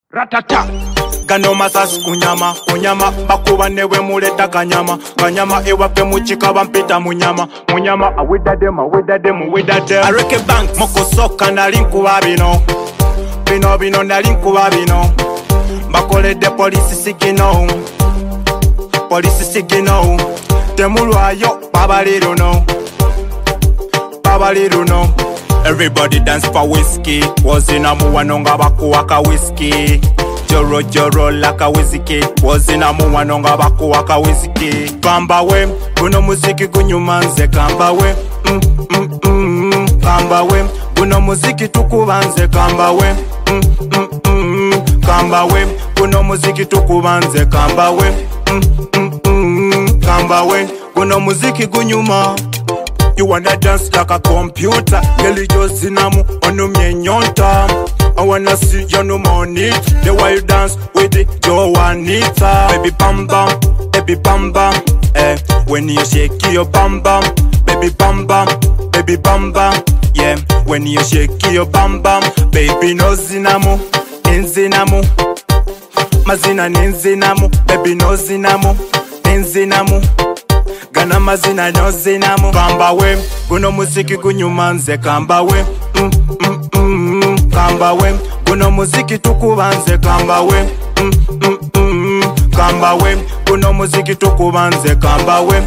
Ratata Gano masas kunyama kunyama bakuba newe muleta kanyama kanyama ewape muchika bampita munyama munyama awidadem areke bank moko soka nalinku babino bino nalinku babino bakolede police sigino temulwayo babaliro no everybody dance for whiskey wazina muwanonga bakuwaka whiskey joro laka whiskey wazina muwanonga bakuwaka whiskey kamba we guno muziki gunyumanze kamba we kamba we guno muziki tukubanze kamba we kamba we guno muziki tukubanze kamba we kamba we guno muziki gunyuma. You wanna dance like a computer, girl you just zinamu onu myenyonta. I wanna see you no money, the way you dance with it, Joanita. Baby bam bam, eh. When you shake your bam bam, baby bam bam, yeah. When you shake your bam bam, baby no zinamu, nzinamu. Mazina nzinamu, baby no zinamu, nzinamu. Gana mazina nyozinamu kamba we guno muziki gunyumanze kamba we kamba we guno muziki tukubanze kamba we kamba we guno muziki tukubanze kamba we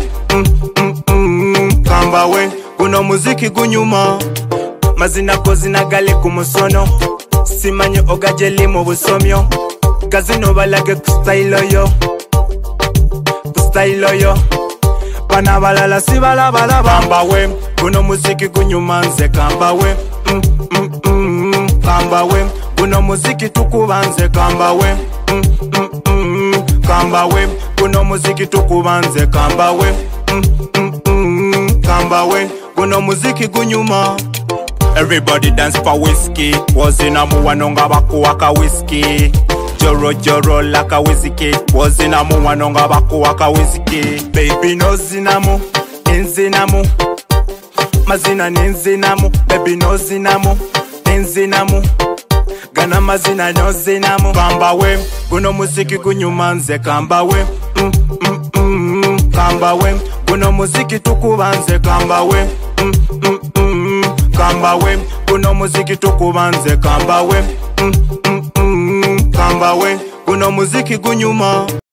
kamba we guno muziki gunyuma mazina kozina gali kumusono simanye ogajeli mu busomyo gazino balage kustyle yo Bana balala si balabala bamba we guno muziki gunyumanze kamba we kamba we guno muziki tukubanze kamba we kamba we guno muziki tukubanze kamba we kamba we guno muziki gunyuma. Everybody dance for whiskey wazina muwanonga bakuwaka whiskey joro laka whiskey wazina muwanonga bakuwaka whiskey baby no zinamu nzinamu mazina nzinamu baby no zinamu nzinamu gana mazina no zinamu kamba we guno muziki gunyumanze kamba we kamba we guno muziki tukubanze kamba we kamba we guno muziki tukubanze kamba we kamba we guno muziki gunyuma.